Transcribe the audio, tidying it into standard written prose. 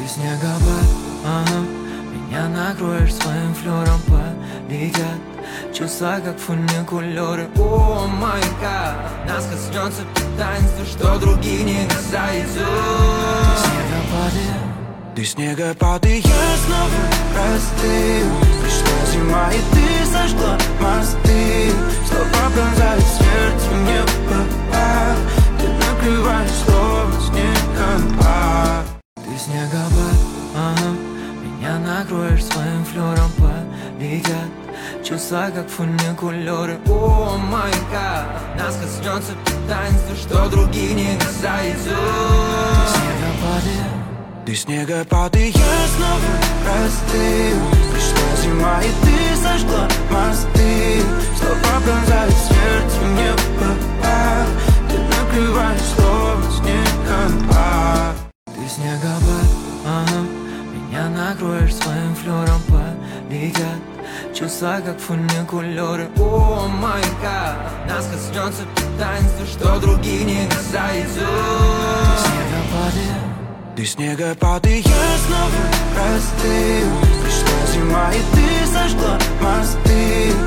Ты снегопад, ага. Меня накроешь своим флером, полетят чувства, как фуникулеры. О, май гад, нас коснется таинство, что других не касается. Ты снегопад, и я снова простыл. Пришла зима, и ты сожгла мосты. Слова пронзают сердце мне в попад. Ты накрываешь словно снегопад. Ты снегопад, ага. Меня накроешь своим флером, полетят чувства, как фуникулеры. О, май гад, нас коснется таинство, что других не касается. Ты снегопад, и я снова простыл. Пришла зима, и ты сожгла мосты. Слова пронзают сердце мне в попад. Ты накрываешь словно снегопад. Ты снегопад, ага. Меня накроешь своим флером, полетят чувства, как фуникулеры. О, май гад, нас коснется таинство, что других не касается. Ты снегопад, и я снова простыл. Пришла зима, и ты сожгла мосты.